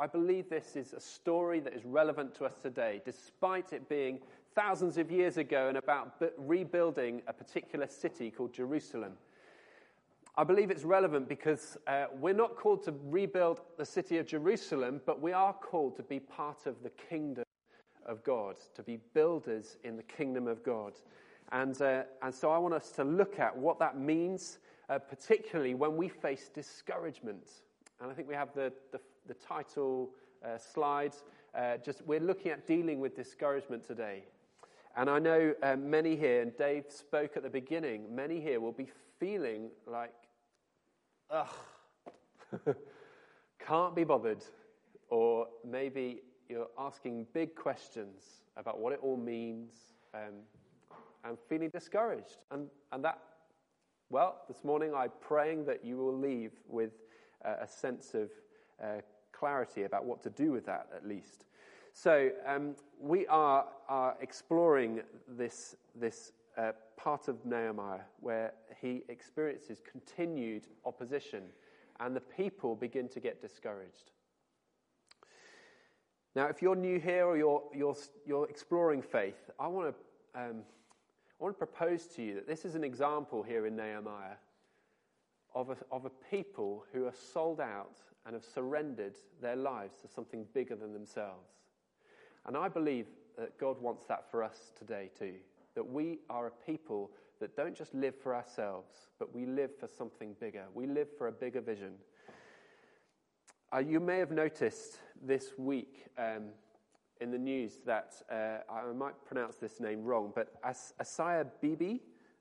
I believe this is a story that is relevant to us today, despite it being thousands of years ago and about rebuilding a particular city called Jerusalem. I believe it's relevant because we're not called to rebuild the city of Jerusalem, but we are called to be part of the kingdom of God, to be builders in the kingdom of God. And so I want us to look at what that means, particularly when we face discouragement. And I think we have the title slides. We're looking at dealing with discouragement today. And I know many here, and Dave spoke at the beginning, many here will be feeling like, can't be bothered. Or maybe you're asking big questions about what it all means, and feeling discouraged. And that, well, this morning I'm praying that you will leave with a sense of clarity about what to do with that, at least. So we are exploring this part of Nehemiah where he experiences continued opposition and the people begin to get discouraged. Now, if you're new here or you're exploring faith, I want to propose to you that this is an example here in Nehemiah of a people who are sold out and have surrendered their lives to something bigger than themselves. And I believe that God wants that for us today too, that we are a people that don't just live for ourselves, but we live for something bigger. We live for a bigger vision. You may have noticed this week in the news that, I might pronounce this name wrong, but Asia Bibi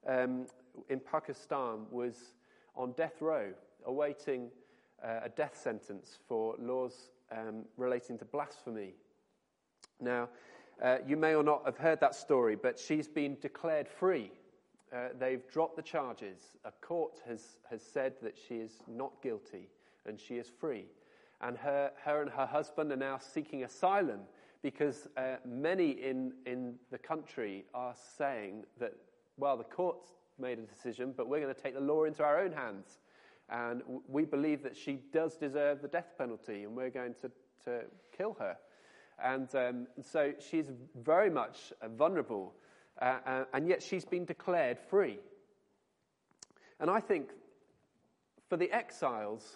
in Pakistan was on death row, awaiting a death sentence for laws relating to blasphemy. Now, you may or not have heard that story, but she's been declared free. They've dropped the charges. A court has said that she is not guilty and she is free. And her and her husband are now seeking asylum because many in the country are saying that, well, the court's made a decision, but we're going to take the law into our own hands. And we believe that she does deserve the death penalty, and we're going to kill her. And so she's very much vulnerable, and yet she's been declared free. And I think for the exiles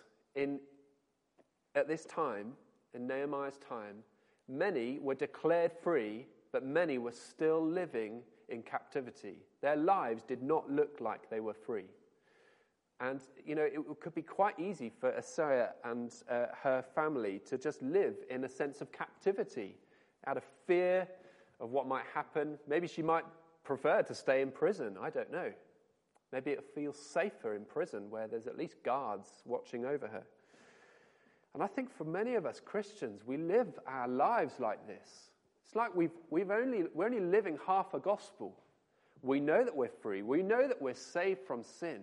at this time, in Nehemiah's time, many were declared free, but many were still living in captivity. Their lives did not look like they were free. And, it could be quite easy for Asia and her family to just live in a sense of captivity, out of fear of what might happen. Maybe she might prefer to stay in prison, I don't know. Maybe it feels safer in prison where there's at least guards watching over her. And I think for many of us Christians, we live our lives like this. It's like we're only living half a gospel. We know that we're free. We know that we're saved from sin.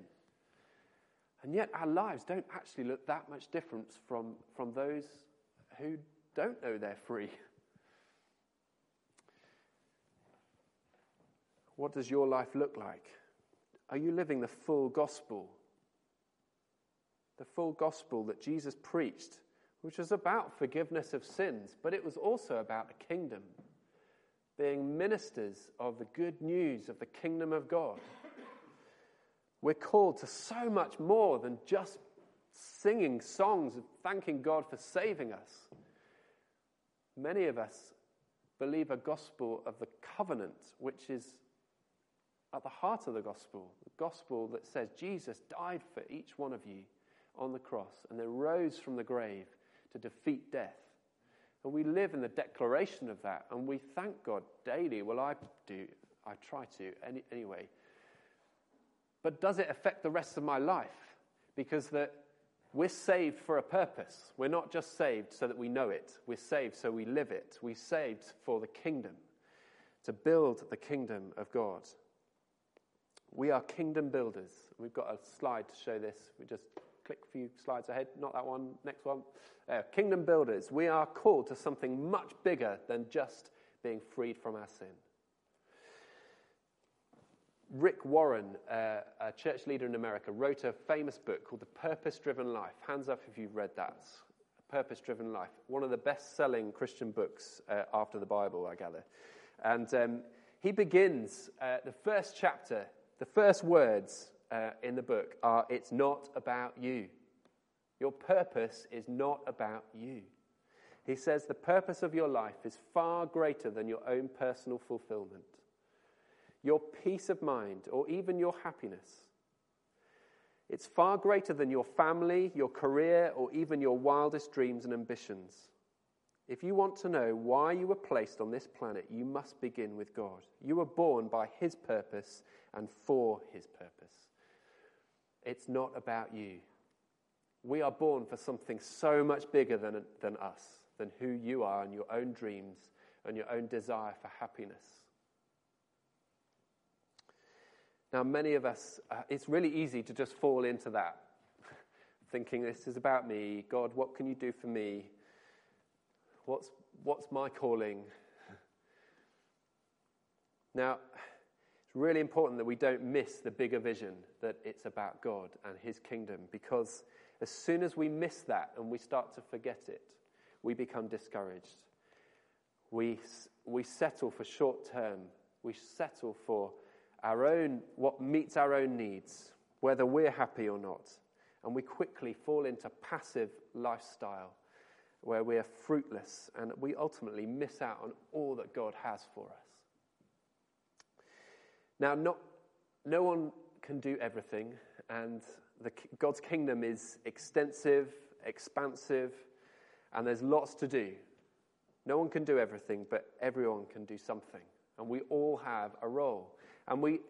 And yet our lives don't actually look that much different from those who don't know they're free. What does your life look like? Are you living the full gospel? The full gospel that Jesus preached, which was about forgiveness of sins, but it was also about a kingdom, being ministers of the good news of the kingdom of God. We're called to so much more than just singing songs of thanking God for saving us. Many of us believe a gospel of the covenant, which is at the heart of the gospel that says Jesus died for each one of you on the cross and then rose from the grave to defeat death. And we live in the declaration of that, and we thank God daily. Well, I try to anyway. But does it affect the rest of my life? Because we're saved for a purpose. We're not just saved so that we know it. We're saved so we live it. We're saved for the kingdom, to build the kingdom of God. We are kingdom builders. We've got a slide to show this. We just click a few slides ahead. Not that one, next one. Kingdom builders. We are called to something much bigger than just being freed from our sin. Rick Warren, a church leader in America, wrote a famous book called The Purpose-Driven Life. Hands up if you've read that. Purpose-Driven Life, one of the best-selling Christian books after the Bible, I gather. And he begins the first chapter, the first words in the book are, "It's not about you." Your purpose is not about you. He says the purpose of your life is far greater than your own personal fulfillment, your peace of mind, or even your happiness. It's far greater than your family, your career, or even your wildest dreams and ambitions. If you want to know why you were placed on this planet, you must begin with God. You were born by His purpose and for His purpose. It's not about you. We are born for something so much bigger than us, than who you are and your own dreams and your own desire for happiness. Now, many of us, it's really easy to just fall into that, thinking this is about me. God, what can you do for me? What's my calling? Now, it's really important that we don't miss the bigger vision, that it's about God and His kingdom, because as soon as we miss that and we start to forget it, we become discouraged. We settle for short term. We settle for our own, what meets our own needs, whether we're happy or not. And we quickly fall into passive lifestyle where we are fruitless and we ultimately miss out on all that God has for us. Now, no one can do everything, and God's kingdom is extensive, expansive, and there's lots to do. No one can do everything, but everyone can do something. And we all have a role. And we're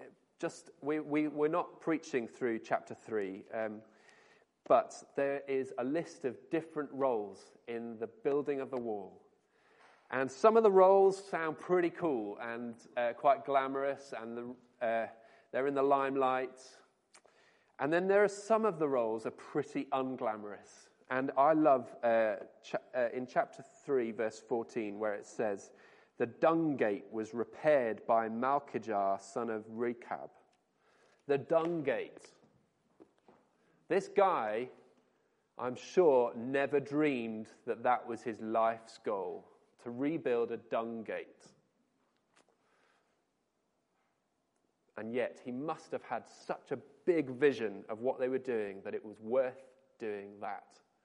not preaching through chapter 3, but there is a list of different roles in the building of the wall. And some of the roles sound pretty cool and quite glamorous, and they're in the limelight. And then there are some of the roles are pretty unglamorous. And I love in chapter 3, verse 14, where it says, "The dung gate was repaired by Malchijah, son of Rechab." The dung gate. This guy, I'm sure, never dreamed that that was his life's goal, to rebuild a dung gate. And yet, he must have had such a big vision of what they were doing that it was worth doing that.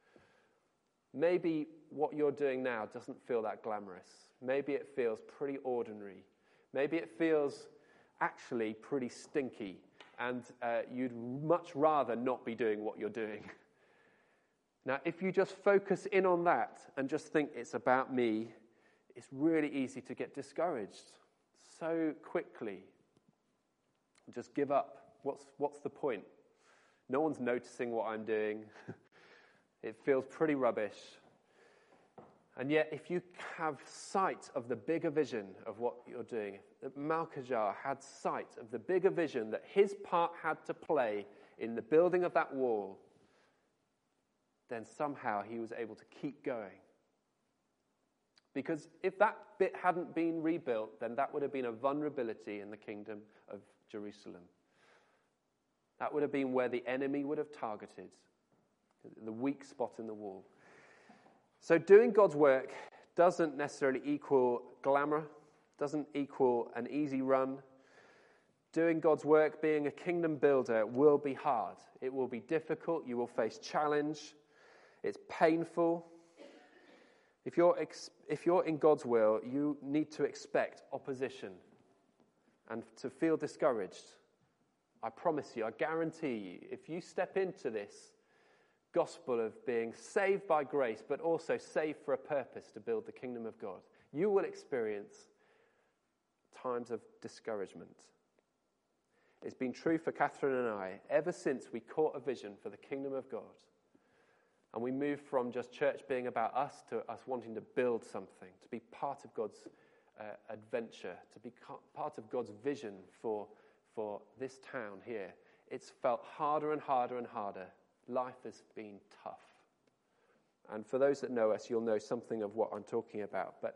Maybe what you're doing now doesn't feel that glamorous. Maybe it feels pretty ordinary. Maybe it feels actually pretty stinky, and you'd much rather not be doing what you're doing. Now, if you just focus in on that and just think it's about me, it's really easy to get discouraged so quickly. Just give up. What's the point? No one's noticing what I'm doing. It feels pretty rubbish. And yet, if you have sight of the bigger vision of what you're doing, that Malchijah had sight of the bigger vision that his part had to play in the building of that wall, then somehow he was able to keep going. Because if that bit hadn't been rebuilt, then that would have been a vulnerability in the kingdom of Jerusalem. That would have been where the enemy would have targeted, the weak spot in the wall. So doing God's work doesn't necessarily equal glamour, doesn't equal an easy run. Doing God's work, being a kingdom builder, will be hard. It will be difficult. You will face challenge. It's painful. If you're in God's will, you need to expect opposition and to feel discouraged. I promise you, I guarantee you, if you step into this gospel of being saved by grace, but also saved for a purpose to build the kingdom of God, you will experience times of discouragement. It's been true for Catherine and I ever since we caught a vision for the kingdom of God. And we moved from just church being about us to us wanting to build something, to be part of God's adventure, to be part of God's vision for this town here. It's felt harder and harder and harder. Life has been tough. And for those that know us, you'll know something of what I'm talking about. But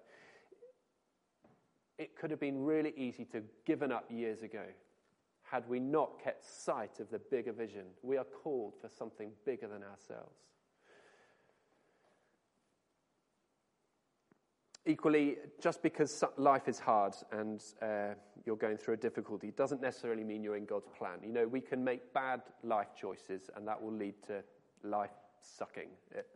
it could have been really easy to have given up years ago had we not kept sight of the bigger vision. We are called for something bigger than ourselves. Equally, just because life is hard and you're going through a difficulty doesn't necessarily mean you're in God's plan. You know, we can make bad life choices and that will lead to life sucking.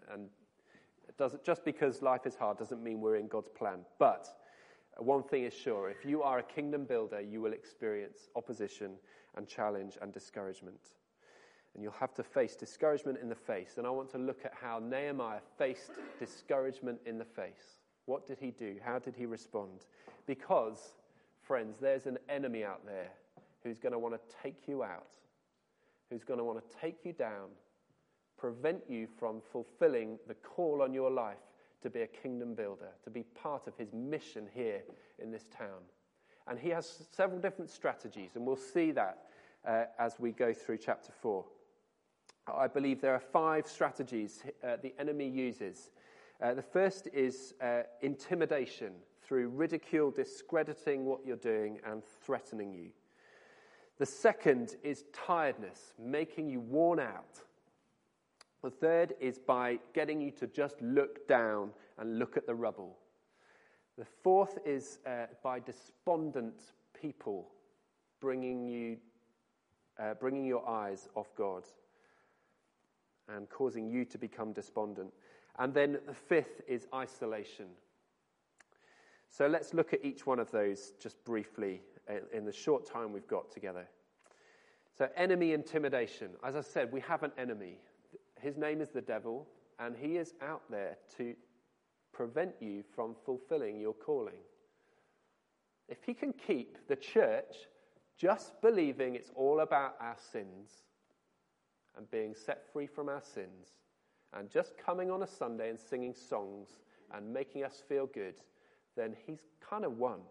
Just because life is hard doesn't mean we're in God's plan. But one thing is sure, if you are a kingdom builder, you will experience opposition and challenge and discouragement. And you'll have to face discouragement in the face. And I want to look at how Nehemiah faced discouragement in the face. What did he do? How did he respond? Because, friends, there's an enemy out there who's going to want to take you out, who's going to want to take you down, prevent you from fulfilling the call on your life to be a kingdom builder, to be part of his mission here in this town. And he has several different strategies, and we'll see that as we go through chapter 4. I believe there are 5 strategies the enemy uses. The first is intimidation through ridicule, discrediting what you're doing and threatening you. The second is tiredness, making you worn out. The third is by getting you to just look down and look at the rubble. The fourth is by despondent people bringing your eyes off God and causing you to become despondent. And then the fifth is isolation. So let's look at each one of those just briefly in the short time we've got together. So enemy intimidation. As I said, we have an enemy. His name is the devil, and he is out there to prevent you from fulfilling your calling. If he can keep the church just believing it's all about our sins and being set free from our sins, and just coming on a Sunday and singing songs and making us feel good, then he's kind of won.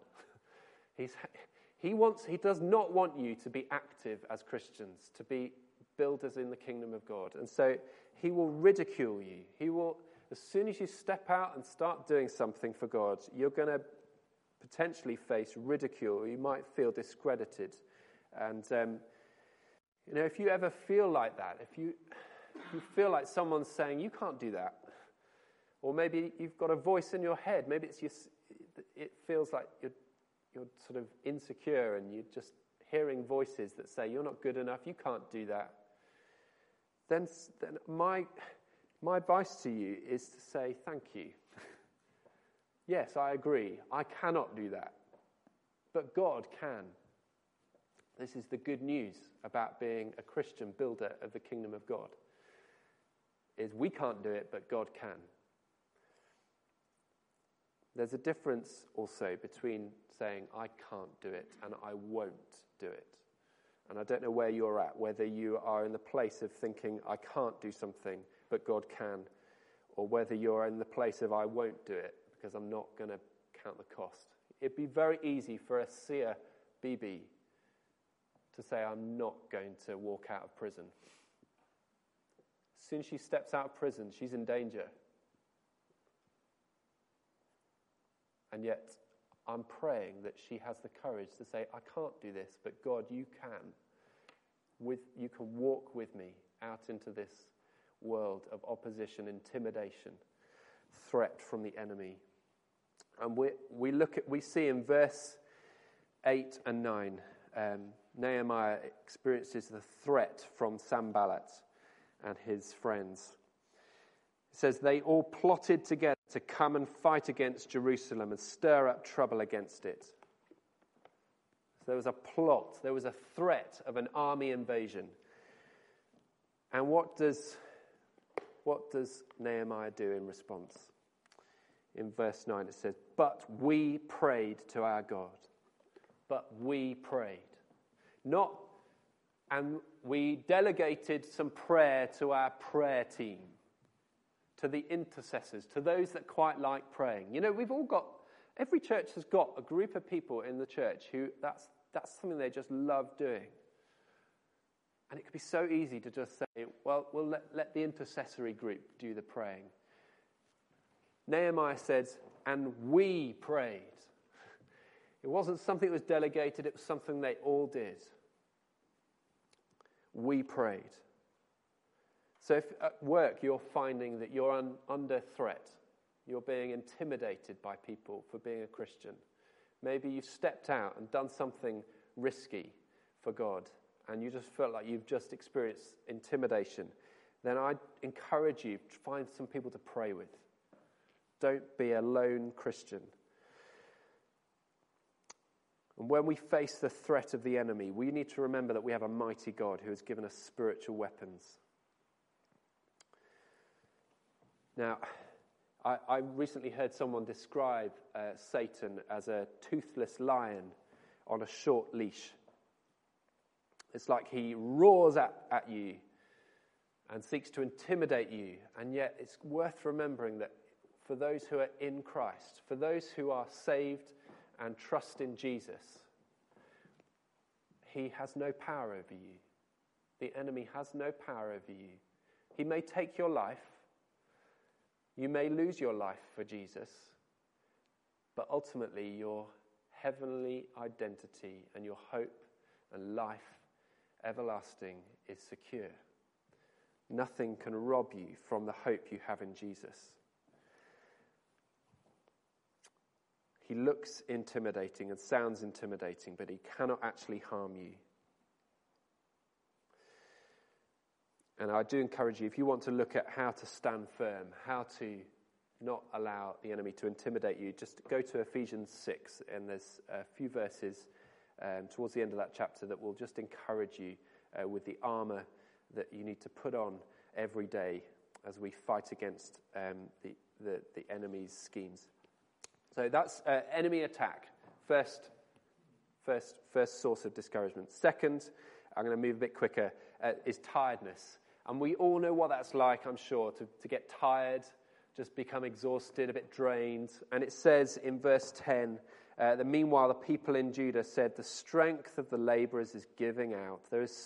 He does not want you to be active as Christians, to be builders in the kingdom of God. And so he will ridicule you. He will, as soon as you step out and start doing something for God, you're going to potentially face ridicule. You might feel discredited. And, if you ever feel like that, if you feel like someone's saying, you can't do that, or maybe you've got a voice in your head, maybe it feels like you're sort of insecure and you're just hearing voices that say, you're not good enough, you can't do that, then my advice to you is to say, thank you. Yes, I agree, I cannot do that, but God can. This is the good news about being a Christian builder of the kingdom of God, is we can't do it, but God can. There's a difference also between saying, I can't do it, and I won't do it. And I don't know where you're at, whether you are in the place of thinking, I can't do something, but God can, or whether you're in the place of, I won't do it, because I'm not going to count the cost. It'd be very easy for a Sia BB to say, I'm not going to walk out of prison. As soon as she steps out of prison, she's in danger. And yet, I'm praying that she has the courage to say, I can't do this, but God, you can. You can walk with me out into this world of opposition, intimidation, threat from the enemy. And we see in verse 8 and 9, Nehemiah experiences the threat from Sanballat and his friends. It says, they all plotted together to come and fight against Jerusalem and stir up trouble against it. So there was a plot, there was a threat of an army invasion. And what does Nehemiah do in response? In verse 9 it says, but we prayed to our God. But we prayed. And we delegated some prayer to our prayer team, to the intercessors, to those that quite like praying. Every church has got a group of people in the church who that's something they just love doing. And it could be so easy to just say, well, we'll let the intercessory group do the praying. Nehemiah says, and we prayed. It wasn't something that was delegated, it was something they all did. We prayed. So if at work you're finding that you're under threat, You're being intimidated by people for being a Christian. Maybe you've stepped out and done something risky for God, and you just felt like you've just experienced intimidation. Then I encourage you to find some people to pray with. Don't be a lone Christian. And when we face the threat of the enemy, we need to remember that we have a mighty God who has given us spiritual weapons. Now, I recently heard someone describe Satan as a toothless lion on a short leash. It's like he roars at you and seeks to intimidate you. And yet it's worth remembering that for those who are in Christ, for those who are saved and trust in Jesus, he has no power over you. The enemy has no power over you. He may take your life. You may lose your life for Jesus. But ultimately, your heavenly identity and your hope and life everlasting is secure. Nothing can rob you from the hope you have in Jesus. He looks intimidating and sounds intimidating, but he cannot actually harm you. And I do encourage you, if you want to look at how to stand firm, how to not allow the enemy to intimidate you, just go to Ephesians 6, and there's a few verses towards the end of that chapter that will just encourage you with the armour that you need to put on every day as we fight against the enemy's schemes. So that's enemy attack. First source of discouragement. Second, I'm going to move a bit quicker, is tiredness. And we all know what that's like, I'm sure, to get tired, just become exhausted, a bit drained. And it says in verse 10, that meanwhile the people in Judah said, the strength of the labourers is giving out.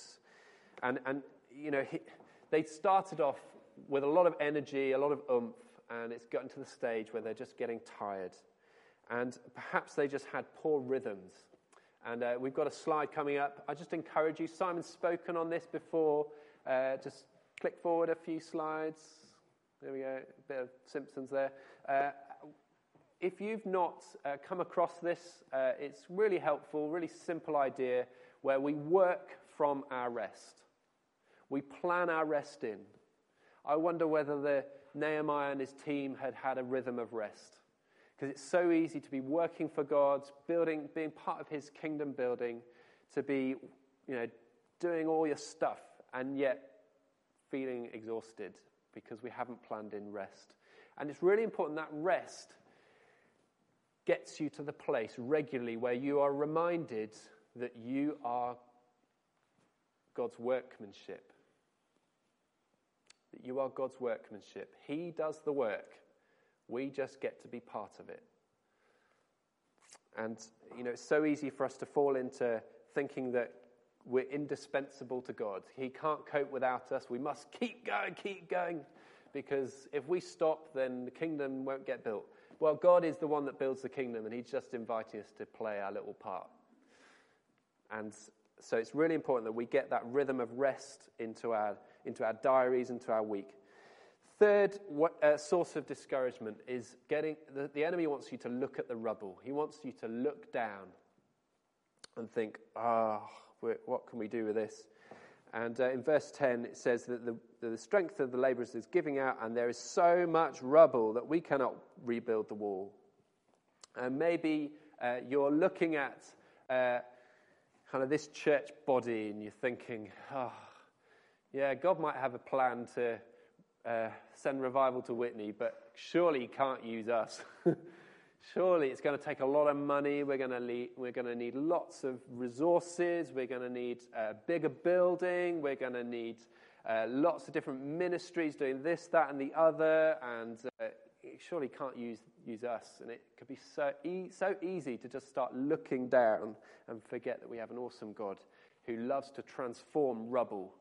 They started off with a lot of energy, a lot of oomph, and it's gotten to the stage where they're just getting tired. And perhaps they just had poor rhythms. And we've got a slide coming up. I just encourage you. Simon's spoken on this before. Just click forward a few slides. There we go. A bit of Simpsons there. If you've not come across this, it's really helpful, really simple idea where we work from our rest. We plan our rest in. I wonder whether the Nehemiah and his team had a rhythm of rest. Because it's so easy to be working for God, being part of his kingdom building, to be, doing all your stuff, and yet feeling exhausted because we haven't planned in rest. And it's really important that rest gets you to the place regularly where you are reminded that you are God's workmanship. That you are God's workmanship. He does the work. We just get to be part of it. And, it's so easy for us to fall into thinking that we're indispensable to God. He can't cope without us. We must keep going, because if we stop, then the kingdom won't get built. Well, God is the one that builds the kingdom, and he's just inviting us to play our little part. And so it's really important that we get that rhythm of rest into our diaries, into our week. Third source of discouragement is the enemy wants you to look at the rubble. He wants you to look down and think, what can we do with this? And in verse 10, it says that the strength of the labourers is giving out, and there is so much rubble that we cannot rebuild the wall. And maybe you're looking at kind of this church body, and you're thinking, God might have a plan to send revival to Whitney, but surely he can't use us. Surely it's going to take a lot of money. We're going to need lots of resources. We're going to need a bigger building. We're going to need lots of different ministries doing this, that, and the other. And surely can't use us. And it could be so easy to just start looking down and forget that we have an awesome God who loves to transform rubble.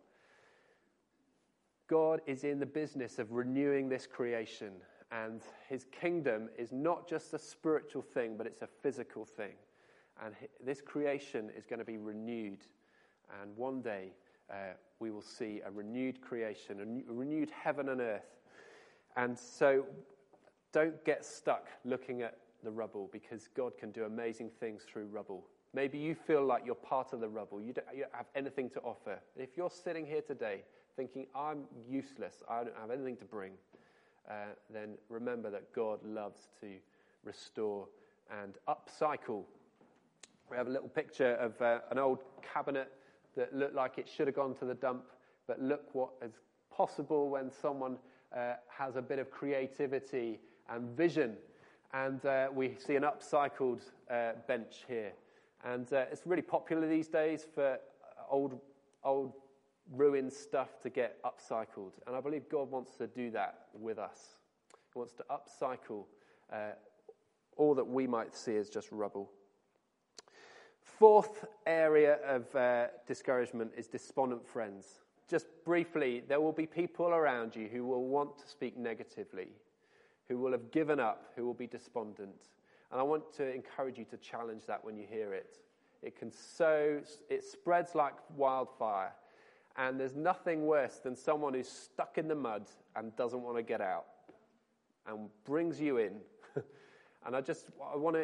God is in the business of renewing this creation, and his kingdom is not just a spiritual thing, but it's a physical thing. And this creation is going to be renewed, and one day we will see a renewed creation, a renewed heaven and earth. And so don't get stuck looking at the rubble, because God can do amazing things through rubble. Maybe you feel like you're part of the rubble. You don't have anything to offer. If you're sitting here today thinking, I'm useless, I don't have anything to bring, then remember that God loves to restore and upcycle. We have a little picture of an old cabinet that looked like it should have gone to the dump, but look what is possible when someone has a bit of creativity and vision. And we see an upcycled bench here. And it's really popular these days for old ruined stuff to get upcycled. And I believe God wants to do that with us. He wants to upcycle all that we might see as just rubble. Fourth area of discouragement is despondent friends. Just briefly, there will be people around you who will want to speak negatively, who will have given up, who will be despondent. And I want to encourage you to challenge that when you hear it. It spreads like wildfire. And there's nothing worse than someone who's stuck in the mud and doesn't want to get out and brings you in. And I just want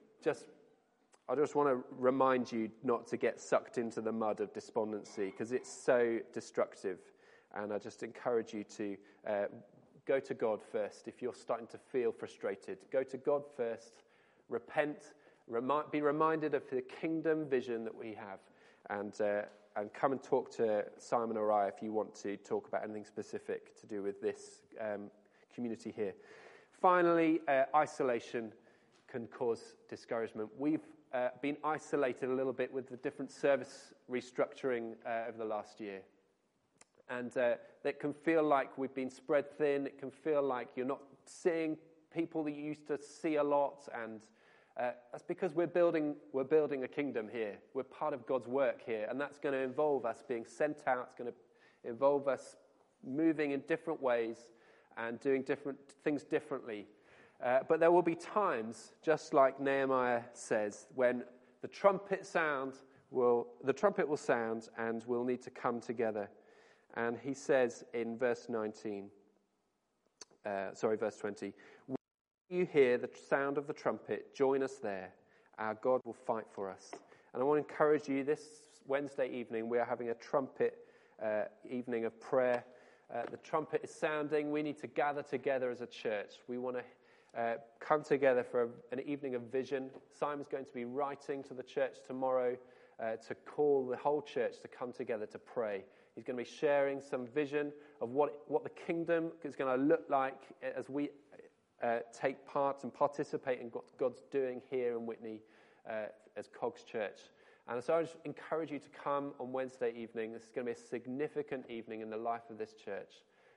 to remind you not to get sucked into the mud of despondency, because it's so destructive. And I just encourage you to go to God first. If you're starting to feel frustrated, go to God first, repent, be reminded of the kingdom vision that we have, and come and talk to Simon or I if you want to talk about anything specific to do with this community here. Finally, isolation can cause discouragement. We've been isolated a little bit with the different service restructuring over the last year. And it can feel like we've been spread thin. It can feel like you're not seeing people that you used to see a lot. And that's because we're building a kingdom here. We're part of God's work here. And that's going to involve us being sent out. It's going to involve us moving in different ways and doing different things differently. But there will be times, just like Nehemiah says, when the trumpet will sound and we'll need to come together. And he says in verse 20, when you hear the sound of the trumpet, join us there. Our God will fight for us. And I want to encourage you, this Wednesday evening, we are having a trumpet evening of prayer. The trumpet is sounding. We need to gather together as a church. We want to come together for an evening of vision. Simon's going to be writing to the church tomorrow to call the whole church to come together to pray. He's going to be sharing some vision of what the kingdom is going to look like as we take part and participate in what God's doing here in Whitney as Cogs Church. And so I just encourage you to come on Wednesday evening. This is going to be a significant evening in the life of this church.